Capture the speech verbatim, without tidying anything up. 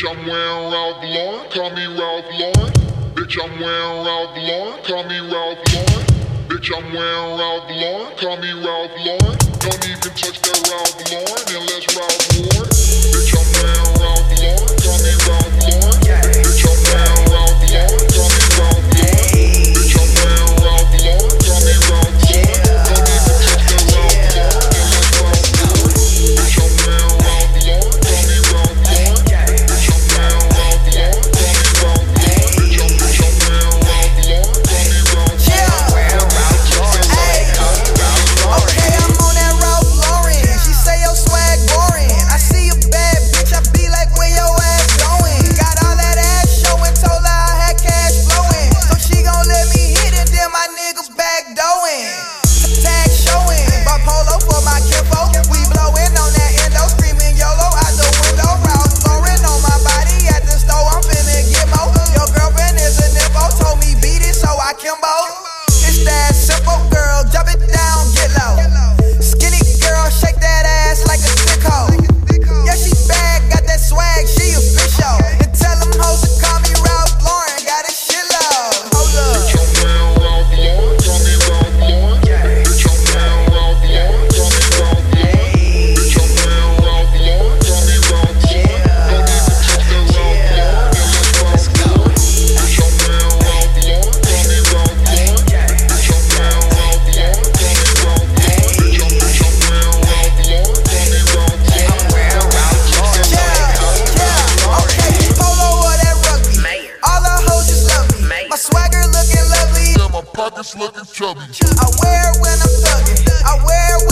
Bitch, I'm wearing Ralph Lauren, call me Ralph Lauren. Bitch, I'm wearing Ralph Lauren, call me Ralph Lauren. Bitch, I'm wearing Ralph Lauren, call me Ralph Lauren. Don't even touch that Ralph Lauren unless Ralph wore it. Bitch, I'm wearing Ralph Lauren, call me Ralph Lauren. Bitch, I'm wearing Ralph Lauren, call me Ralph Lauren. Bitch, I'm wearing Ralph Lauren, call me Ralph Lauren. Don't even touch that Ralph Lauren unless Ralph wore it. Bitch, I'm wearing Ralph Lauren, call me Ralph Lauren. Bitch, I'm wearing Ralph Lauren, call me Ralph Lauren. Bitch, I'm bitch, I'm wearing Ralph Lauren, call me Ralph Lauren. Okay, I'm on that Ralph Lauren. She say your swag boring. I see a bad bitch, I be like, where your ass going? Got all that ass showing, told her I had cash flowing. So she gon' let me hit it, then my niggas back doing. Tag showing, bought polo for my kinfolk. We blowin' on that endo, screaming YOLO out the window. Ralph Lauren on my body at the store, I'm finna get mo. Your girlfriend is a nympho, told me beat it, so I Kimbo. It's that simple, girl, drop it down, get low. Skinny girl, shake that ass like a thick hoe. Yeah, she bad, got that swag, she official. And tell them hoes to call me Ralph Lauren, got a shit low. Hold up. Bitch, I'm wearing Ralph Lauren, call me Ralph Lauren. Bitch, I'm wearing Ralph Lauren, call me Ralph Lauren. Bitch, I'm wearing Ralph Lauren, call me Ralph Lauren. Don't even touch that Ralph Lauren unless Ralph wore it. Bitch, I'm wearing Ralph Lauren, call me Ralph Lauren. Bitch, I'm wearing Ralph Lauren, call me Ralph Lauren. Bitch, I'm bitch, I'm wearing Ralph Lauren, call me Ralph Lauren. Yeah, okay, polo or that rugby. All the hoes just love me. My swagger looking lovely. Yeah, my pockets looking chubby. I wear it when I'm thugging. I wear it